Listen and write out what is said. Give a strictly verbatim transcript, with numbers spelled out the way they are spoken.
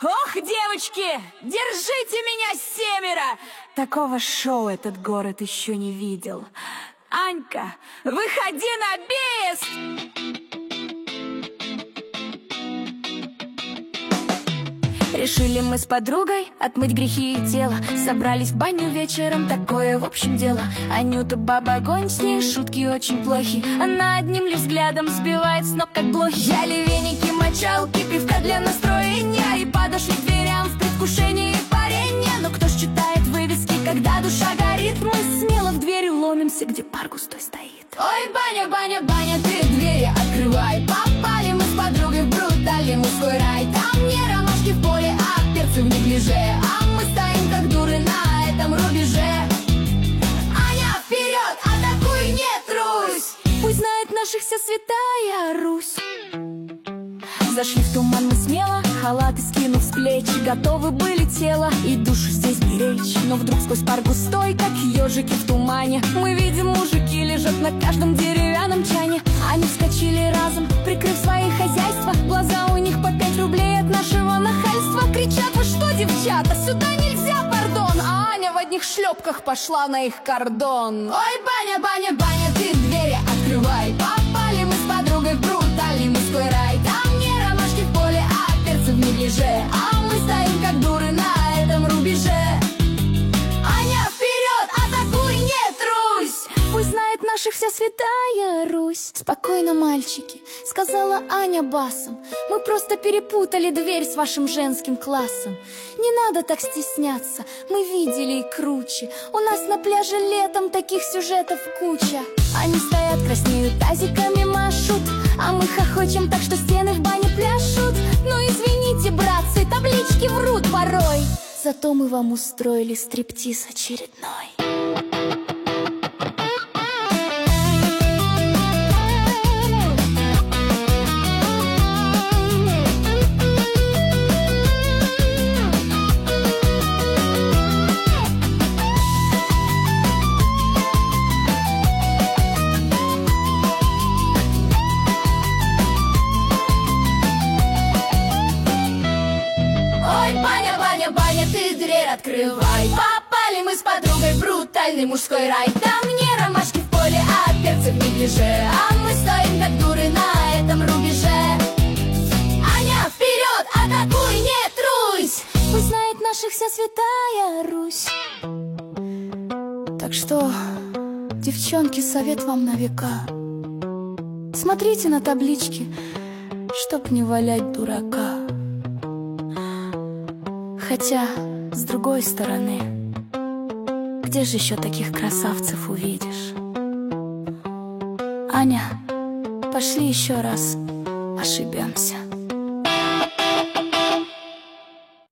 Ох, девочки, держите меня, семеро! Такого шоу этот город еще не видел. Анька, выходи на бис! Решили мы с подругой отмыть грехи и тело. Собрались в баню вечером, такое в общем дело. Анюта баба огонь, с ней шутки очень плохи. Она одним лишь взглядом сбивает с ног, как блохи. Взяли веники, мочалки, пивка для настроения и подошли к дверям в предвкушении парения. Но кто ж читает вывески, когда душа горит? Мы смело в двери ломимся, где пар густой стоит. Ой, баня, баня, баня, ты двери открывай. Попали мы с подругой в брутальный мужской рай. Там не ромашки в поле, а перцы в неглиже. А мы стоим как дуры на этом рубеже. Аня, вперед, атакуй, не трусь! Пусть знает наша вся святая Русь. Зашли в туман мы смело, халаты скинув с плеч. Готовы были тело и душу здесь беречь. Но вдруг сквозь пар густой, как ежики в тумане, мы видим, мужики лежат на каждом деревянном чане. Они вскочили разом, прикрыв свои хозяйства. Глаза у них по пять рублей от нашего нахальства. Кричат: вы что, девчата, сюда нельзя, пардон! А Аня в одних шлепках пошла на их кордон. Ой, баня, баня, баня, ты двери открывай. Попали мы с подругой в брутальный мужской рай. Там не ромашки в поле, а перцы в неглиже. А мы стоим как дуры на этом рубеже. Аня, вперед, атакуй, не трусь! Пусть знает наша вся святая Русь. Спокойно, мальчики, сказала Аня басом. Мы просто перепутали дверь с вашим женским классом. Не надо так стесняться, мы видели и круче. У нас на пляже летом таких сюжетов куча. Они стоят, краснеют, тазиками машут, а мы хохочем так, что стены в бане пляшут. Ну извините, братцы, таблички врут порой. Зато мы вам устроили стриптиз очередной. Баня, баня, баня, ты дверь открывай. Попали мы с подругой в брутальный мужской рай. Там не ромашки в поле, а перцы в неглиже. А мы стоим как дуры на этом рубеже. Аня, вперед, атакуй, не трусь! Пусть знает наша вся святая Русь. Так что, девчонки, совет вам на века: смотрите на таблички, чтоб не валять дурака. Хотя, с другой стороны, где же еще таких красавцев увидишь? Аня, пошли еще раз ошибемся.